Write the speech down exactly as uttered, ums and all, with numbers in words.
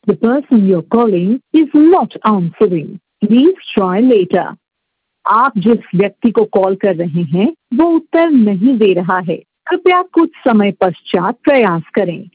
The person you're calling is not answering. Please try later. आप जिस व्यक्ति को कॉल कर रहे हैं वो उत्तर नहीं दे रहा है। कृपया कुछ समय पश्चात प्रयास करें।